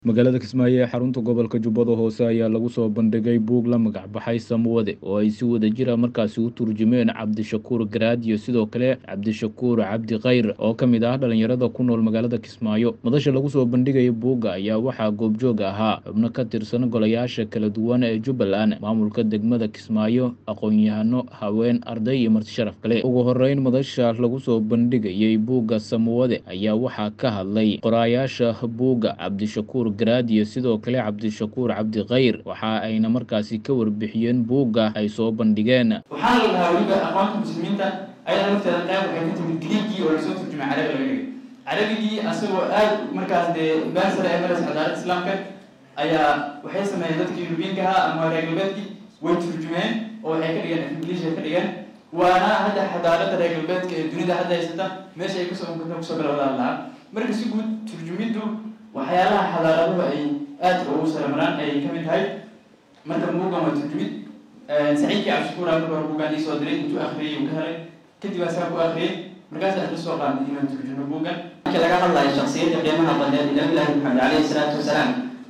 magaalada Kismaayo ee xarunta gobolka Jubbada Hoose ayaa lagu soo bandhigay buug la magac baxay Samwade oo ay si wada jir ah markaasi u turjumeen Cabdishakuur Garaad iyo sidoo kale Cabdishakuur Cabdi Khayr oo ka mid ah dhalinyarada ku nool magaalada Kismaayo. Madasha lagu soo bandhigay buugga ayaa waxaa goobjoog ahaa xubno ka tirsan golayaasha kala duwan ee Jubbaland, maamulka degmada Kismaayo, aqoon-yahano, haween, arday iyo marti sharaf kale. Ugu horeyn, madasha lagu soo bandhigayay buugga Samwade ayaa waxaa ka hadlay qoraayaasha buugga Cabdishakuur Garaad iyo sidoo kale Cabdishakuur Cabdi Khayr, waxa ayna markaasi ka warbixiyeen buugga ay soo bandhigeen. waxaa la dhahaa weliba aqoonta muslimiinta ayada lafteeda qayb waxay ka timid Griigii oo lasoo turjumay Carabiga laga dhigay. Carabigii asagoo aad markaas dee baasara ee maraysa cadaalada islaamka ayaa waxay sameeyeen dadkii Yurubiyiinka ahaa ama reer galbeedkii way turjumeen oo waxay ka dhigeen Ingiliish ka dhigeen. waana hadda cadaalada reer galbeedka ee dunida hadda haysata meesha ay kusoo galowdaan lahaa. marka si guud turjumiddu waxyaalaha xadaaraduhu ay aad ugu saramaraan ay ka mid tahay. marka buuggan waa turjumid saciidkii Cabdishakuur marka hore buuggan ii soo diray intuu akhriyay uu ka helay kadib asaa ku akhriyay markaas aan soo qaadnay inaan turjumo buuggan. marka laga hadlayo shakhsiyadda qiimaha badan ee Ilaahay Maxamed calayhi salaatu wasalaam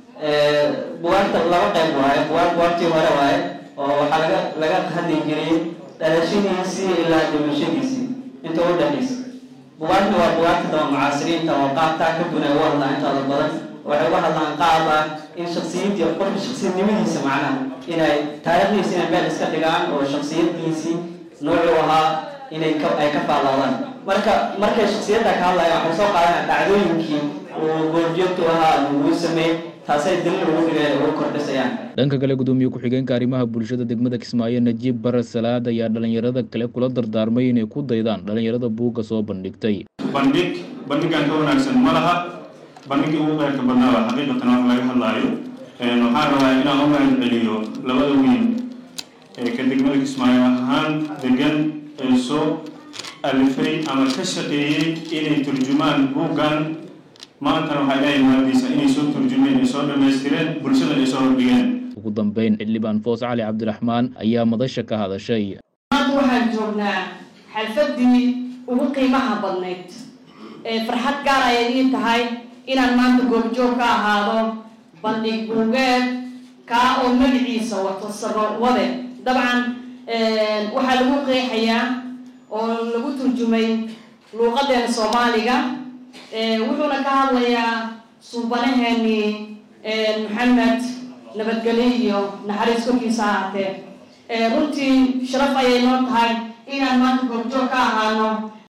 buugta laba qayb waaye. buugtii hore waaye oo waxaa laga hadli jiray dhalashadiisii ilaa dhimashadiisii inta u dhaxaysa. buugta waa buugta daba mucaasiriinta oo qaabtaa ka duwan u hadlaan intooda badan waxay uga hadlaan qaab ah in shakhsiyadii qofka shakhsiyadnimadiisa macnaha inay taariikhdiisa inay meel iska dhigaan oo shakhsiyaddiisii noocuu ahaa inay ka faalaadaan. markay shakhsiyadda ka hadlayaan waxay soo qaadaan dhacdooyinkii uu goorjoogtu ahaa uu sameeyey taasay dalil ugu dhigeen ugu kordhisayaan. dhanka kale, gudoomiye ku-xigeenka arrimaha bulshada degmada Kismaayo Najiib Bare Salaad ayaa dhalinyarada kale kula dardaarmay inay ku daydaan dhalinyarada buugga soo bandhigtay. bandhigan ka wanaagsan ma laha. bandhigii ugu qeybka badnaa waa xaqiiqatan wax laga hadlaayo. waxaan rabaa inaan u mahad celiyo labada wiil ee ka degmada Kismaayo ahaan degan ee soo alifay ama ka shaqeeyey inay turjumaan buuggan. maantana waxaa ilaahay mahadiisa inay soo turjumeen ay soo dhammaystireen bulshada ay soo hordhigeen. ugu dambeyn, xildhibaan Foos Cali Cabdiraxmaan ayaa madasha ka hadashay. maanta waxaan joognaa xalfadii ugu qiimaha badnayd. farxad gaar ayay ii tahay inaan maanta goobjoog ka ahaado bandhig buugeed kaa oo magaciisa wato Samwade. dabcan waxaa lagu qeexayaa oo lagu turjumay luuqadeena Soomaaliga. wuxuuna ka hadlayaa suubanaheeni Maxamed nabadgelyo iyo naxariis korkiisa ahaatee. runtii sharaf ayay noo tahay inaan maanta goobjoog ka ahaano